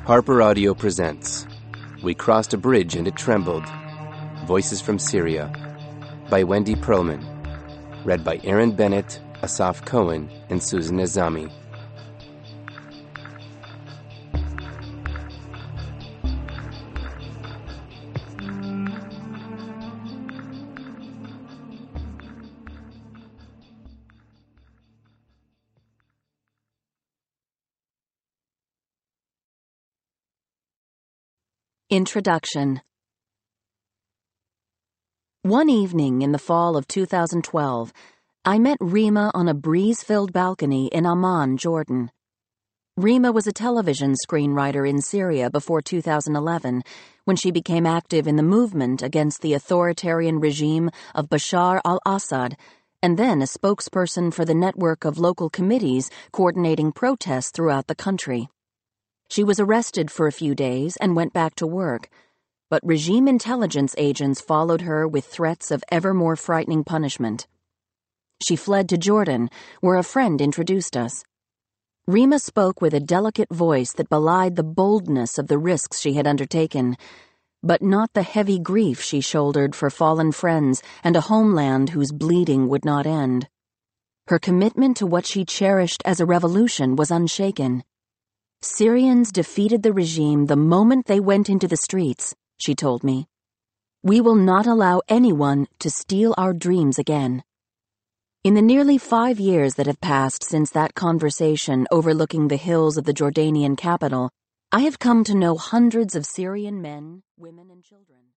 Harper Audio presents We Crossed a Bridge and It Trembled. Voices from Syria by Wendy Perlman. Read by Aaron Bennett, Asaf Cohen, and Susan Azami. Introduction. One evening in the fall of 2012, I met Rima on a breeze-filled balcony in Amman, Jordan. Rima was a television screenwriter in Syria before 2011, when she became active in the movement against the authoritarian regime of Bashar al-Assad, and then a spokesperson for the network of local committees coordinating protests throughout the country. She was arrested for a few days and went back to work, but regime intelligence agents followed her with threats of ever more frightening punishment. She fled to Jordan, where a friend introduced us. Rima spoke with a delicate voice that belied the boldness of the risks she had undertaken, but not the heavy grief she shouldered for fallen friends and a homeland whose bleeding would not end. Her commitment to what she cherished as a revolution was unshaken. Syrians defeated the regime the moment they went into the streets, she told me. We will not allow anyone to steal our dreams again. In the nearly 5 years that have passed since that conversation overlooking the hills of the Jordanian capital, I have come to know hundreds of Syrian men, women, and children.